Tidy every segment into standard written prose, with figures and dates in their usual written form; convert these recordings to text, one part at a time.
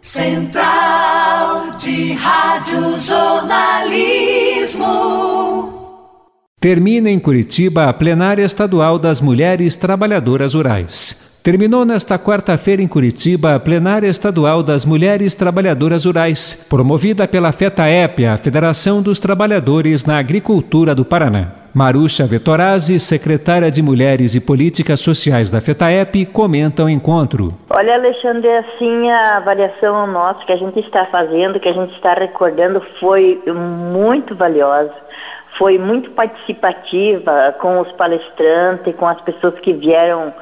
Central de Rádio Jornalismo. Termina em Curitiba a plenária estadual das Mulheres Trabalhadoras Rurais. Terminou nesta quarta-feira em Curitiba a plenária estadual das Mulheres Trabalhadoras Rurais, promovida pela FETAEP, a Federação dos Trabalhadores na Agricultura do Paraná. Marucha Vettorazzi, secretária de Mulheres e Políticas Sociais da FETAEP, comenta o encontro. Olha, Alexandre, assim, a avaliação nossa que a gente está fazendo, que a gente está recordando, foi muito valiosa. Foi muito participativa com os palestrantes, com as pessoas que vieram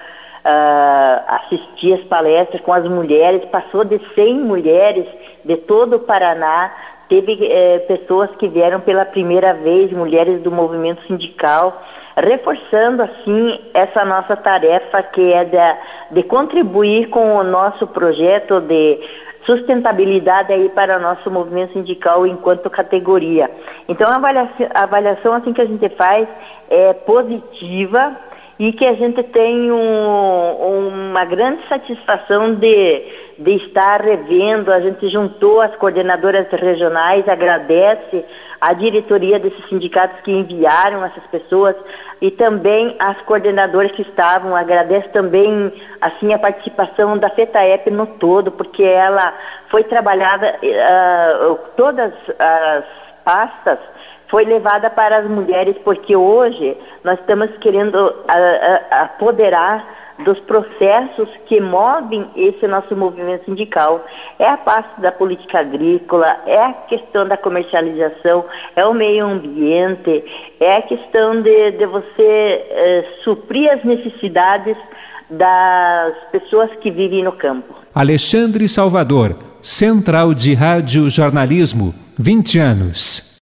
assistir as palestras, com as mulheres. Passou de 100 mulheres de todo o Paraná. Teve pessoas que vieram pela primeira vez, mulheres do movimento sindical, reforçando assim essa nossa tarefa que é de contribuir com o nosso projeto de sustentabilidade aí para o nosso movimento sindical enquanto categoria. Então a avaliação assim que a gente faz é positiva e que a gente tem uma grande satisfação de estar revendo. A gente juntou as coordenadoras regionais, agradece a diretoria desses sindicatos que enviaram essas pessoas e também as coordenadoras que estavam, agradece também assim a participação da FETAEP no todo, porque ela foi trabalhada, todas as pastas foi levada para as mulheres, porque hoje nós estamos querendo apoderar dos processos que movem esse nosso movimento sindical. É a parte da política agrícola, é a questão da comercialização, é o meio ambiente, é a questão de você suprir as necessidades das pessoas que vivem no campo. Alexandre Salvador, Central de Rádio Jornalismo, 20 anos.